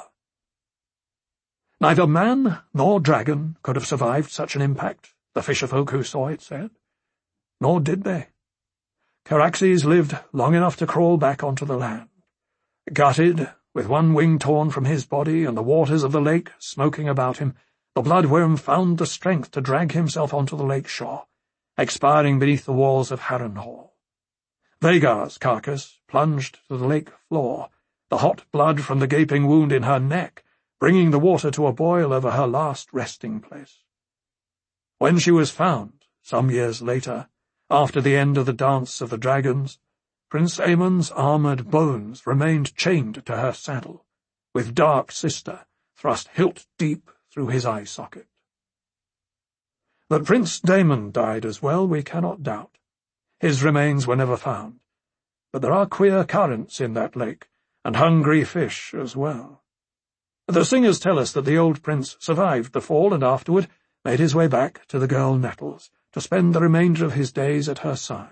Neither man nor dragon could have survived such an impact, the fisherfolk who saw it said. Nor did they. Caraxes lived long enough to crawl back onto the land. Gutted, with one wing torn from his body and the waters of the lake smoking about him, the bloodworm found the strength to drag himself onto the lake shore, expiring beneath the walls of Harrenhal. Vhagar's carcass plunged to the lake floor, the hot blood from the gaping wound in her neck, bringing the water to a boil over her last resting place. When she was found, some years later, after the end of the Dance of the Dragons, Prince Aemon's armoured bones remained chained to her saddle, with Dark Sister thrust hilt deep through his eye socket. That Prince Daemon died as well we cannot doubt. His remains were never found, but there are queer currents in that lake, and hungry fish as well. The singers tell us that the old prince survived the fall and afterward made his way back to the girl Nettles to spend the remainder of his days at her side.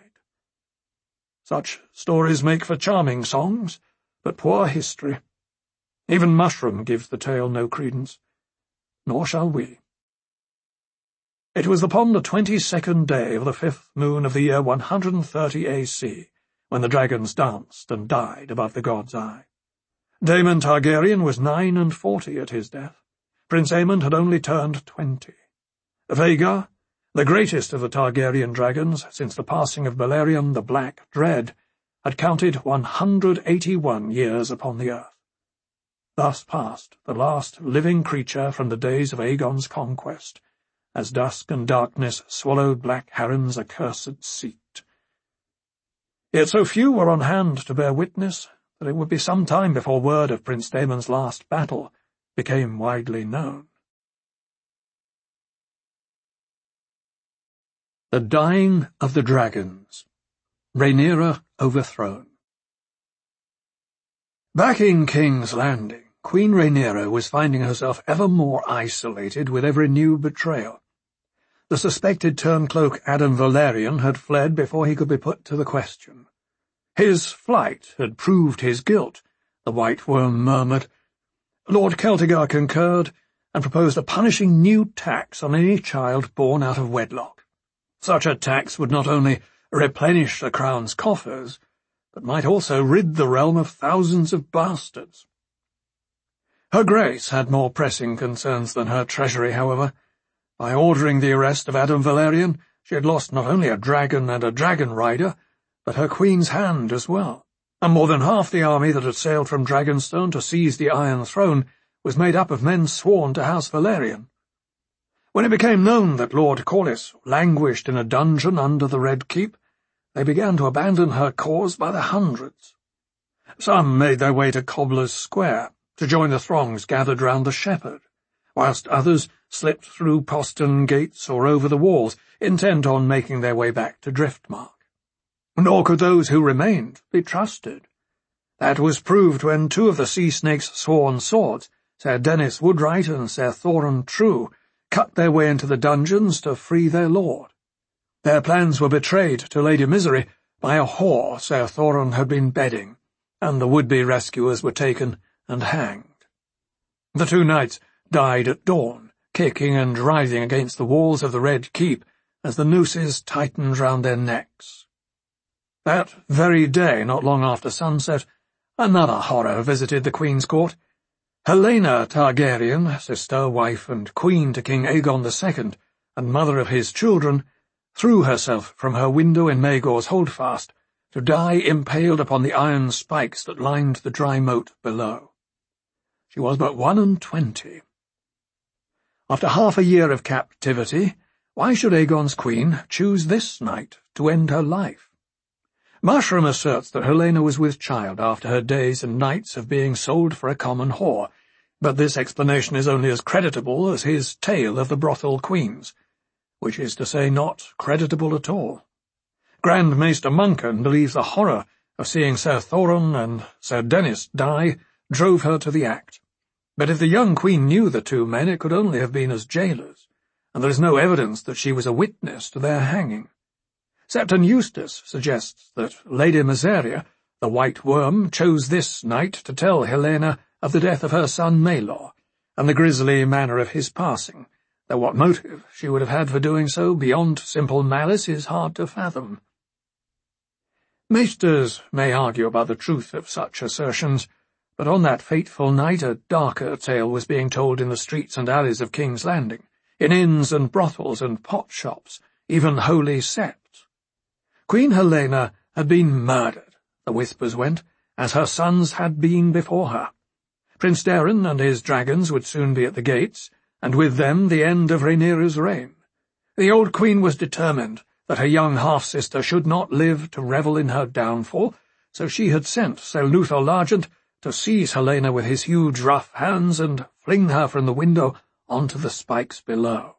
Such stories make for charming songs, but poor history. Even Mushroom gives the tale no credence, nor shall we. It was upon the 22nd day of the 5th moon of the year 130 AC, when the dragons danced and died above the God's Eye. Daemon Targaryen was 49 at his death. Prince Aemond had only turned 20. Vhagar, the greatest of the Targaryen dragons since the passing of Balerion the Black Dread, had counted 181 years upon the earth. Thus passed the last living creature from the days of Aegon's conquest, as dusk and darkness swallowed Black Harren's accursed seat. Yet so few were on hand to bear witness that it would be some time before word of Prince Daemon's last battle became widely known. The Dying of the Dragons. Rhaenyra overthrown. Back in King's Landing, Queen Rhaenyra was finding herself ever more isolated with every new betrayal. The suspected turncloak Adam Valerian had fled before he could be put to the question. His flight had proved his guilt, the White Worm murmured. Lord Celtigar concurred, and proposed a punishing new tax on any child born out of wedlock. Such a tax would not only replenish the crown's coffers, but might also rid the realm of thousands of bastards. Her Grace had more pressing concerns than her treasury, however. By ordering the arrest of Adam Valerian, she had lost not only a dragon and a dragon rider, but her queen's hand as well, and more than half the army that had sailed from Dragonstone to seize the Iron Throne was made up of men sworn to House Valerian. When it became known that Lord Corlys languished in a dungeon under the Red Keep, they began to abandon her cause by the hundreds. Some made their way to Cobbler's Square, to join the throngs gathered round the shepherd, whilst others slipped through postern gates or over the walls, intent on making their way back to Driftmark. Nor could those who remained be trusted. That was proved when two of the Sea Snake's sworn swords, Sir Dennis Woodwright and Sir Thorin True, cut their way into the dungeons to free their lord. Their plans were betrayed to Lady Misery by a whore Sir Thorin had been bedding, and the would-be rescuers were taken and hanged. The two knights died at dawn, kicking and writhing against the walls of the Red Keep as the nooses tightened round their necks. That very day, not long after sunset, another horror visited the Queen's court. Helaena Targaryen, sister, wife, and queen to King Aegon II, and mother of his children, threw herself from her window in Maegor's Holdfast, to die impaled upon the iron spikes that lined the dry moat below. She was but 21. After half a year of captivity, why should Aegon's queen choose this night to end her life? Mushroom asserts that Helaena was with child after her days and nights of being sold for a common whore, but this explanation is only as creditable as his tale of the brothel queens, which is to say not creditable at all. Grand Maester Muncan believes the horror of seeing Sir Thorin and Sir Dennis die drove her to the act. But if the young queen knew the two men, it could only have been as jailers, and there is no evidence that she was a witness to their hanging. Septon Eustace suggests that Lady Miseria, the White Worm, chose this night to tell Helaena of the death of her son Maelor, and the grisly manner of his passing, though what motive she would have had for doing so beyond simple malice is hard to fathom. Maesters may argue about the truth of such assertions, but on that fateful night a darker tale was being told in the streets and alleys of King's Landing, in inns and brothels and pot-shops, even holy septs. Queen Helaena had been murdered, the whispers went, as her sons had been before her. Prince Daeron and his dragons would soon be at the gates, and with them the end of Rhaenyra's reign. The old queen was determined that her young half-sister should not live to revel in her downfall, so she had sent Sir Luthor Largent to seize Helaena with his huge rough hands and fling her from the window onto the spikes below.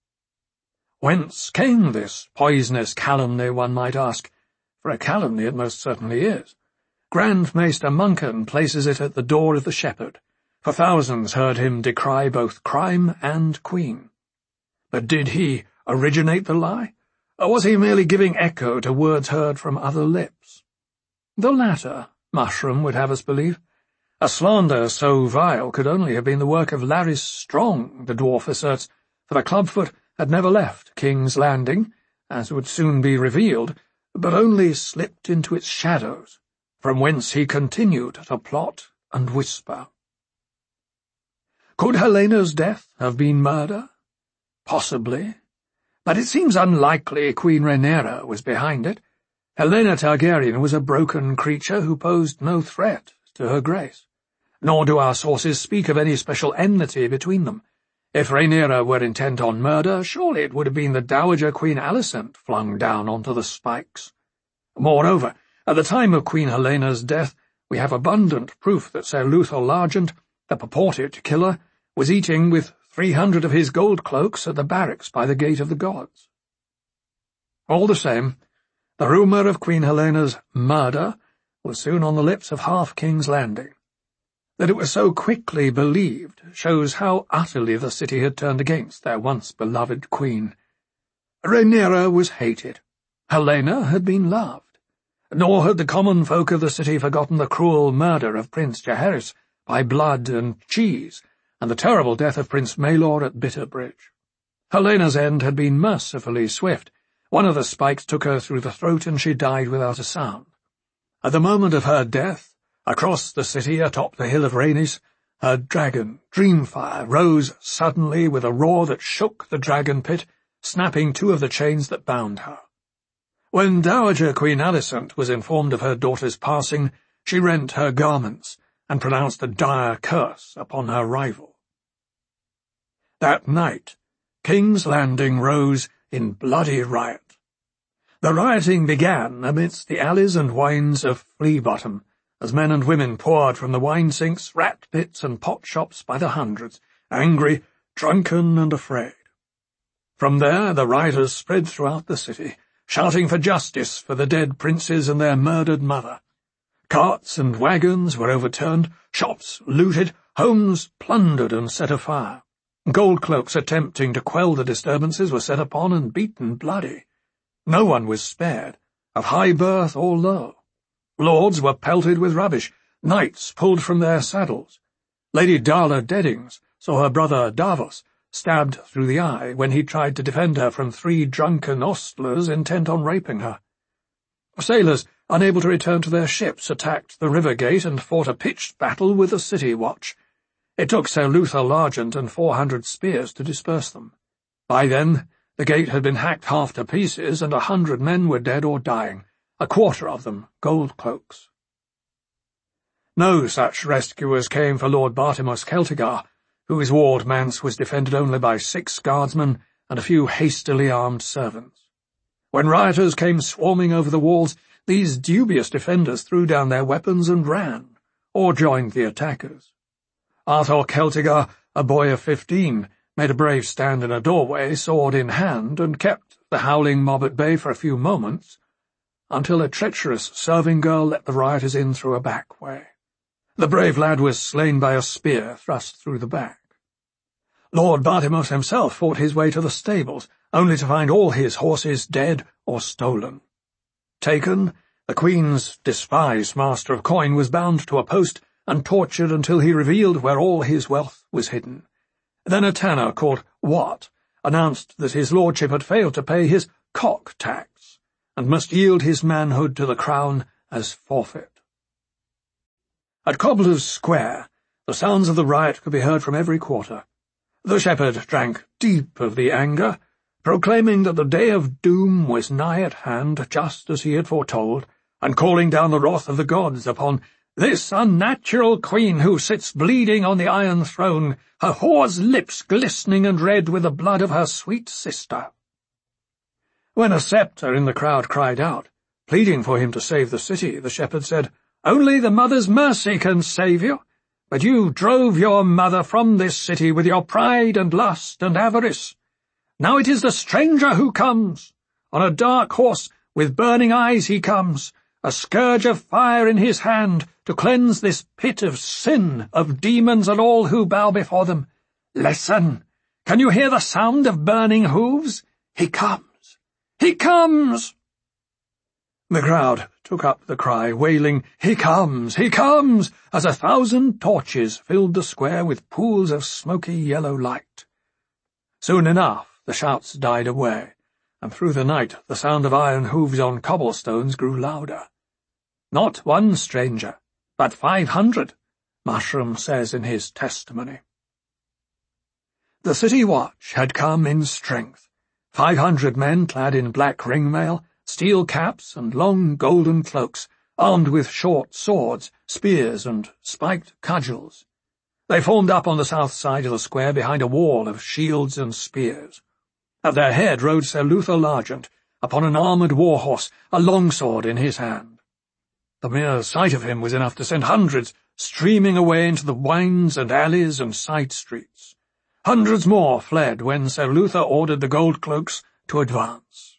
Whence came this poisonous calumny, one might ask? For a calumny it most certainly is. Grand Maester Muncan places it at the door of the shepherd, for thousands heard him decry both crime and queen. But did he originate the lie, or was he merely giving echo to words heard from other lips? The latter, Mushroom would have us believe. A slander so vile could only have been the work of Larys Strong, the dwarf asserts, for the clubfoot had never left King's Landing, as would soon be revealed, but only slipped into its shadows, from whence he continued to plot and whisper. Could Helena's death have been murder? Possibly, but it seems unlikely Queen Rhaenyra was behind it. Helaena Targaryen was a broken creature who posed no threat to her grace, nor do our sources speak of any special enmity between them. If Rhaenyra were intent on murder, surely it would have been the Dowager Queen Alicent flung down onto the spikes. Moreover, at the time of Queen Helena's death, we have abundant proof that Sir Luthor Largent, the purported killer, was eating with 300 of his gold cloaks at the barracks by the Gate of the Gods. All the same, the rumour of Queen Helena's murder was soon on the lips of half King's Landing. That it was so quickly believed shows how utterly the city had turned against their once-beloved queen. Rhaenyra was hated. Helaena had been loved. Nor had the common folk of the city forgotten the cruel murder of Prince Jaehaerys by blood and cheese, and the terrible death of Prince Maelor at Bitterbridge. Helena's end had been mercifully swift. One of the spikes took her through the throat, and she died without a sound. At the moment of her death, across the city atop the hill of Rhaenys, her dragon, Dreamfire, rose suddenly with a roar that shook the dragon pit, snapping 2 of the chains that bound her. When Dowager Queen Alicent was informed of her daughter's passing, she rent her garments and pronounced a dire curse upon her rival. That night, King's Landing rose in bloody riot. The rioting began amidst the alleys and wines of Flea Bottom, as men and women poured from the wine-sinks, rat pits, and pot shops by the hundreds, angry, drunken, and afraid. From there the rioters spread throughout the city, shouting for justice for the dead princes and their murdered mother. Carts and wagons were overturned, shops looted, homes plundered and set afire. Goldcloaks attempting to quell the disturbances were set upon and beaten bloody. No one was spared, of high birth or low. Lords were pelted with rubbish, knights pulled from their saddles. Lady Darla Deddings saw her brother Davos stabbed through the eye when he tried to defend her from 3 drunken ostlers intent on raping her. Sailors, unable to return to their ships, attacked the river gate and fought a pitched battle with the city watch. It took Sir Luther Largent and 400 spears to disperse them. By then, the gate had been hacked half to pieces, and 100 men were dead or dying, a quarter of them Goldcloaks. No such rescuers came for Lord Bartimus Celtigar, whose walled manse was defended only by 6 guardsmen and a few hastily armed servants. When rioters came swarming over the walls, these dubious defenders threw down their weapons and ran, or joined the attackers. Arthur Celtigar, a boy of 15, made a brave stand in a doorway, sword in hand, and kept the howling mob at bay for a few moments, until a treacherous serving girl let the rioters in through a back way. The brave lad was slain by a spear thrust through the back. Lord Bartimus himself fought his way to the stables, only to find all his horses dead or stolen. Taken, the Queen's despised Master of Coin was bound to a post and tortured until he revealed where all his wealth was hidden. Then a tanner called Wat announced that his lordship had failed to pay his cock tax, and must yield his manhood to the crown as forfeit. At Cobbler's Square, the sounds of the riot could be heard from every quarter. The shepherd drank deep of the anger, proclaiming that the day of doom was nigh at hand, just as he had foretold, and calling down the wrath of the gods upon this unnatural queen who sits bleeding on the iron throne, her whore's lips glistening and red with the blood of her sweet sister. When a sceptre in the crowd cried out, pleading for him to save the city, the shepherd said, "Only the mother's mercy can save you, but you drove your mother from this city with your pride and lust and avarice. Now it is the stranger who comes. On a dark horse, with burning eyes he comes, a scourge of fire in his hand, to cleanse this pit of sin, of demons and all who bow before them. Listen! Can you hear the sound of burning hooves? He comes! He comes!" The crowd took up the cry, wailing, "He comes! He comes!" as 1,000 torches filled the square with pools of smoky yellow light. Soon enough the shouts died away, and through the night the sound of iron hooves on cobblestones grew louder. "Not one stranger, but 500, Mushroom says in his testimony. The city watch had come in strength, 500 men clad in black ringmail, steel caps and long golden cloaks, armed with short swords, spears, and spiked cudgels. They formed up on the south side of the square behind a wall of shields and spears. At their head rode Sir Luther Largent, upon an armoured war-horse, a longsword in his hand. The mere sight of him was enough to send hundreds streaming away into the wynds and alleys and side streets. Hundreds more fled when Sir Luther ordered the Goldcloaks to advance.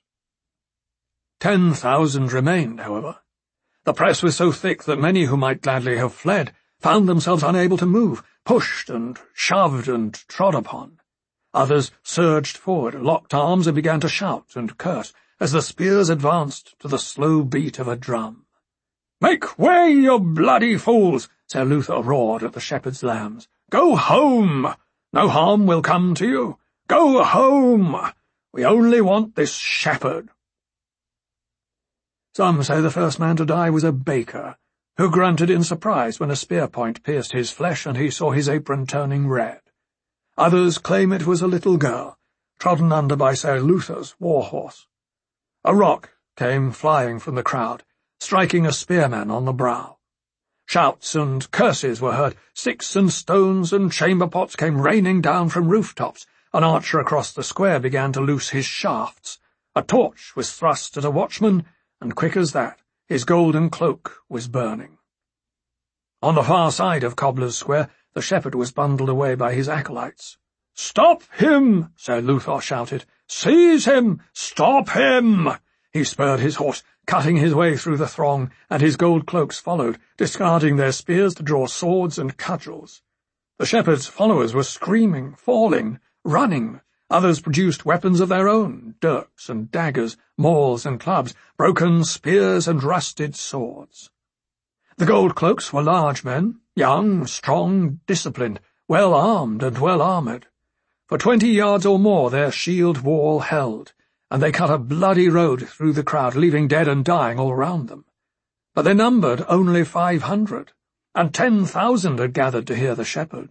10,000 remained, however. The press was so thick that many who might gladly have fled found themselves unable to move, pushed and shoved and trod upon. Others surged forward, locked arms, and began to shout and curse as the spears advanced to the slow beat of a drum. "Make way, you bloody fools!" Sir Luther roared at the shepherd's lambs. Go home! No harm will come to you. Go home! We only want this shepherd." Some say the first man to die was a baker, who grunted in surprise when a spear point pierced his flesh and he saw his apron turning red. Others claim it was a little girl, trodden under by Sir Luther's war-horse. A rock came flying from the crowd, striking a spearman on the brow. Shouts and curses were heard, sticks and stones and chamber pots came raining down from rooftops. An archer across the square began to loose his shafts. A torch was thrust at a watchman, and quick as that, his golden cloak was burning. On the far side of Cobbler's Square, the shepherd was bundled away by his acolytes. "Stop him!" Sir Luther shouted. "Seize him! Stop him!" He spurred his horse, cutting his way through the throng, and his gold cloaks followed, discarding their spears to draw swords and cudgels. The shepherd's followers were screaming, falling, running. Others produced weapons of their own, dirks and daggers, mauls and clubs, broken spears and rusted swords. The gold cloaks were large men, young, strong, disciplined, well-armed and well-armoured. For 20 yards or more their shield wall held, and they cut a bloody road through the crowd, leaving dead and dying all round them. But they numbered only 500, and 10,000 had gathered to hear the shepherd.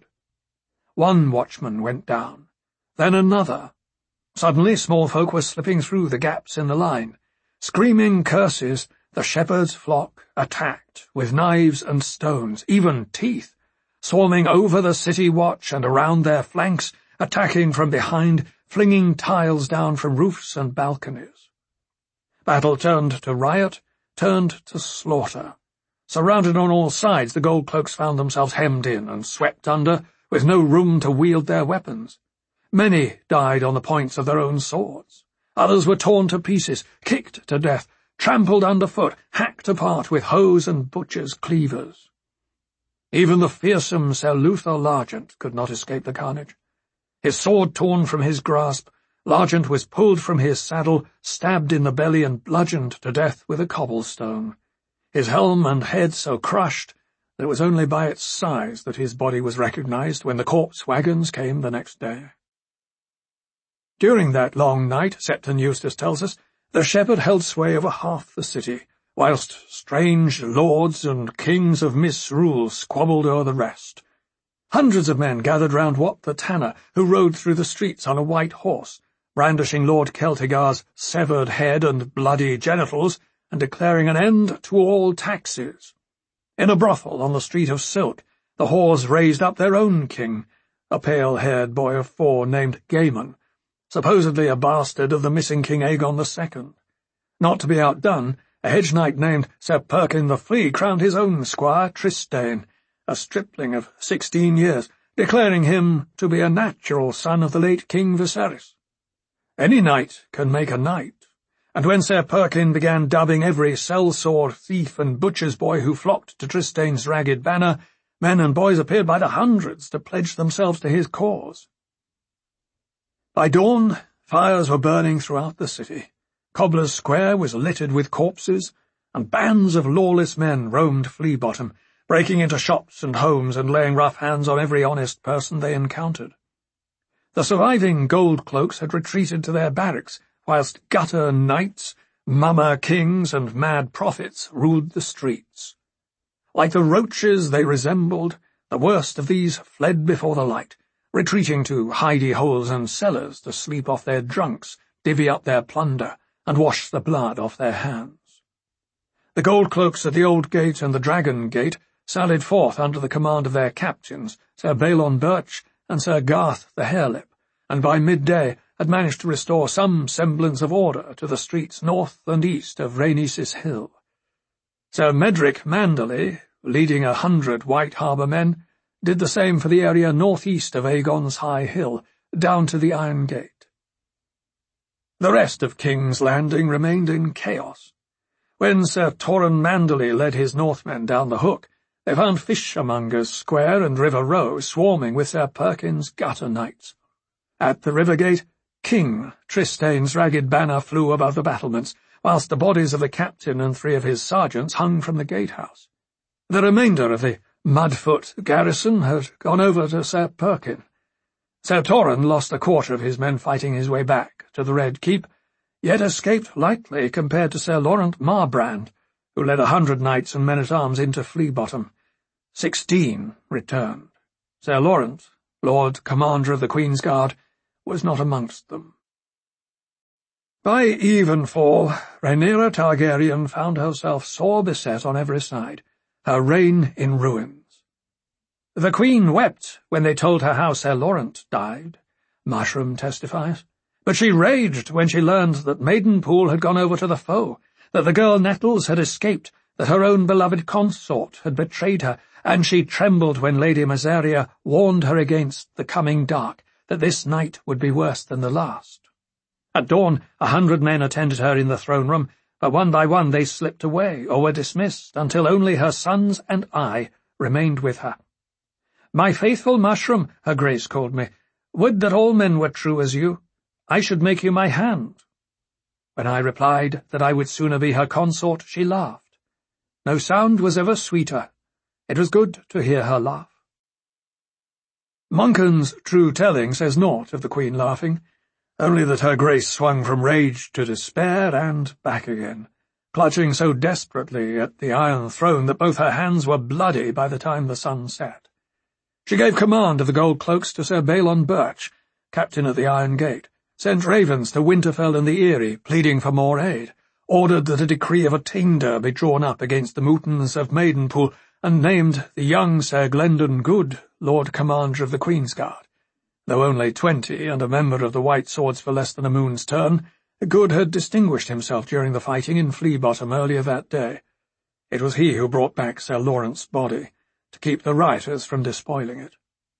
One watchman went down, then another. Suddenly small folk were slipping through the gaps in the line. Screaming curses, the shepherd's flock attacked, with knives and stones, even teeth, swarming over the city watch and around their flanks, attacking from behind, flinging tiles down from roofs and balconies. Battle turned to riot, turned to slaughter. Surrounded on all sides, the gold cloaks found themselves hemmed in and swept under, with no room to wield their weapons. Many died on the points of their own swords. Others were torn to pieces, kicked to death, trampled underfoot, hacked apart with hoes and butchers' cleavers. Even the fearsome Sir Luther Largent could not escape the carnage. His sword torn from his grasp, Largent was pulled from his saddle, stabbed in the belly and bludgeoned to death with a cobblestone. His helm and head so crushed that it was only by its size that his body was recognized when the corpse wagons came the next day. During that long night, Septon Eustace tells us, the shepherd held sway over half the city, whilst strange lords and kings of misrule squabbled o'er the rest. Hundreds of men gathered round Wat the Tanner, who rode through the streets on a white horse, brandishing Lord Celtigar's severed head and bloody genitals, and declaring an end to all taxes. In a brothel on the street of Silk, the whores raised up their own king, a pale-haired boy of 4 named Gaemon, supposedly a bastard of the missing King Aegon II. Not to be outdone, a hedge knight named Sir Perkin the Flea crowned his own squire, Trystane, a stripling of 16 years, declaring him to be a natural son of the late King Viserys. Any knight can make a knight, and when Sir Perkin began dubbing every sellsword, thief, and butcher's boy who flocked to Trystane's ragged banner, men and boys appeared by the hundreds to pledge themselves to his cause. By dawn, fires were burning throughout the city. Cobbler's Square was littered with corpses, and bands of lawless men roamed Flea-Bottom, breaking into shops and homes and laying rough hands on every honest person they encountered. The surviving gold cloaks had retreated to their barracks, whilst gutter knights, mummer kings, and mad prophets ruled the streets. Like the roaches they resembled, the worst of these fled before the light, retreating to hidey holes and cellars to sleep off their drunks, divvy up their plunder, and wash the blood off their hands. The gold cloaks at the Old Gate and the Dragon Gate sallied forth under the command of their captains, Sir Balon Birch and Sir Garth the Harelip, and by midday had managed to restore some semblance of order to the streets north and east of Rhaenys Hill. Sir Medric Manderley, leading 100 White Harbour men, did the same for the area northeast of Aegon's High Hill, down to the Iron Gate. The rest of King's Landing remained in chaos. When Sir Torren Manderley led his Northmen down the Hook, they found Fishermongers Square and River Row swarming with Sir Perkin's gutter knights. At the River Gate, King Trystane's ragged banner flew above the battlements, whilst the bodies of the captain and 3 of his sergeants hung from the gatehouse. The remainder of the Mudfoot garrison had gone over to Sir Perkin. Sir Torren lost a quarter of his men fighting his way back to the Red Keep, yet escaped lightly compared to Sir Laurent Marbrand, who led 100 knights and men-at-arms into Fleabottom. 16 returned. Sir Laurent, Lord Commander of the Queen's Guard, was not amongst them. By evenfall, Rhaenyra Targaryen found herself sore beset on every side, her reign in ruins. The Queen wept when they told her how Sir Laurent died, Mushroom testifies, but she raged when she learned that Maidenpool had gone over to the foe, that the girl Nettles had escaped, that her own beloved consort had betrayed her, and she trembled when Lady Mysaria warned her against the coming dark, that this night would be worse than the last. At dawn, 100 men attended her in the throne room, but one by one they slipped away or were dismissed, until only her sons and I remained with her. "My faithful Mushroom," her Grace called me, "would that all men were true as you. I should make you my hand." When I replied that I would sooner be her consort, she laughed. No sound was ever sweeter. It was good to hear her laugh. Monkton's True Telling says naught of the Queen laughing, only that her Grace swung from rage to despair and back again, clutching so desperately at the Iron Throne that both her hands were bloody by the time the sun set. She gave command of the gold cloaks to Sir Balon Birch, captain at the Iron Gate, sent ravens to Winterfell and the Eyrie, pleading for more aid, ordered that a decree of attainder be drawn up against the Mootons of Maidenpool, and named the young Sir Glendon Good Lord Commander of the Queen's Guard. Though only 20 and a member of the White Swords for less than a moon's turn, Good had distinguished himself during the fighting in Fleabottom earlier that day. It was he who brought back Sir Laurent's body, to keep the rioters from despoiling it.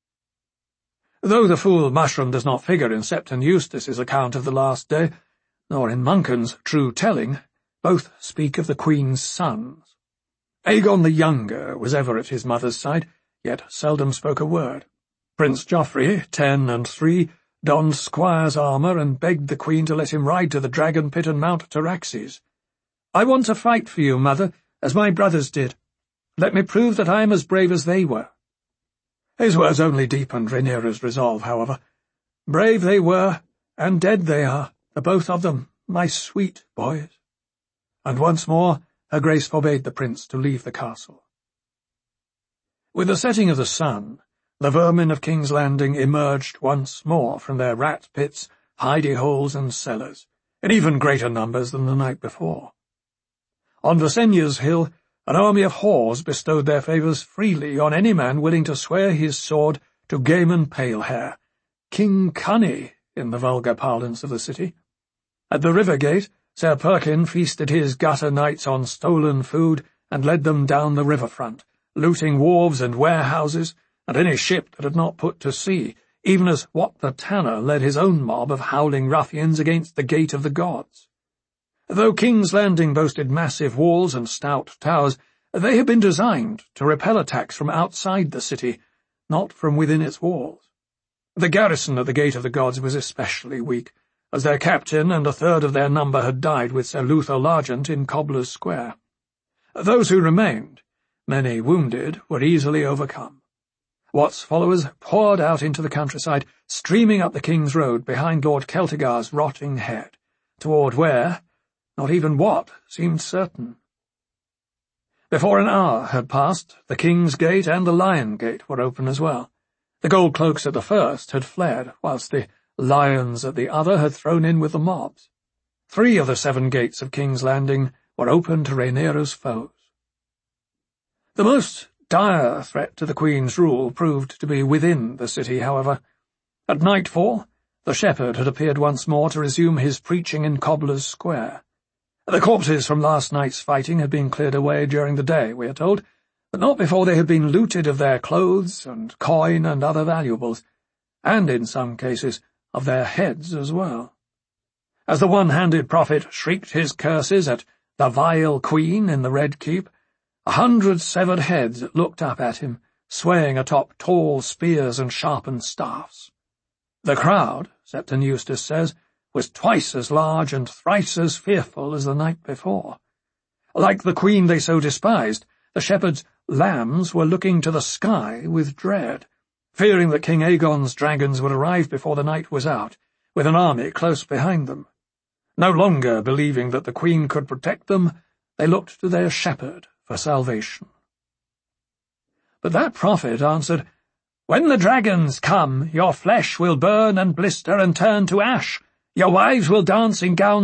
Though the fool Mushroom does not figure in Septon Eustace's account of the last day, nor in Monkton's True Telling, both speak of the Queen's sons. Aegon the Younger was ever at his mother's side, yet seldom spoke a word. Prince Joffrey, 10 and 3, donned squire's armour and begged the Queen to let him ride to the dragon pit and mount Taraxes. "I want to fight for you, mother, as my brothers did. Let me prove that I am as brave as they were." His words only deepened Rhaenyra's resolve, however. Brave they were, and dead they are, the both of them, my sweet boys. And once more her Grace forbade the prince to leave the castle. With the setting of the sun, the vermin of King's Landing emerged once more from their rat pits, hidey-holes and cellars, in even greater numbers than the night before. On Visenya's hill, an army of whores bestowed their favours freely on any man willing to swear his sword to Gaemon Palehair, King Cunny in the vulgar parlance of the city. At the river gate, Sir Perkin feasted his gutter knights on stolen food and led them down the riverfront, looting wharves and warehouses, and any ship that had not put to sea, even as Wat the Tanner led his own mob of howling ruffians against the Gate of the Gods. Though King's Landing boasted massive walls and stout towers, they had been designed to repel attacks from outside the city, not from within its walls. The garrison at the Gate of the Gods was especially weak, as their captain and a third of their number had died with Sir Luther Largent in Cobbler's Square. Those who remained, many wounded, were easily overcome. Wat's followers poured out into the countryside, streaming up the King's Road behind Lord Celtigar's rotting head, toward where not even Wat seemed certain. Before an hour had passed, the King's Gate and the Lion Gate were open as well. The gold cloaks at the first had fled, whilst the lions at the other had thrown in with the mobs. 3 of the 7 gates of King's Landing were open to Rhaenyra's foes. The most dire threat to the Queen's rule proved to be within the city, however. At nightfall, the shepherd had appeared once more to resume his preaching in Cobbler's Square. The corpses from last night's fighting had been cleared away during the day, we are told, but not before they had been looted of their clothes and coin and other valuables, and in some cases of their heads as well. As the one-handed prophet shrieked his curses at the vile Queen in the Red Keep, 100 severed heads looked up at him, swaying atop tall spears and sharpened staffs. The crowd, Septon Eustace says, was twice as large and thrice as fearful as the night before. Like the Queen they so despised, the shepherds lambs were looking to the sky with dread, fearing that King Aegon's dragons would arrive before the night was out, with an army close behind them. No longer believing that the Queen could protect them, they looked to their shepherd for salvation. But that prophet answered, "When the dragons come, your flesh will burn and blister and turn to ash. Your wives will dance in gowns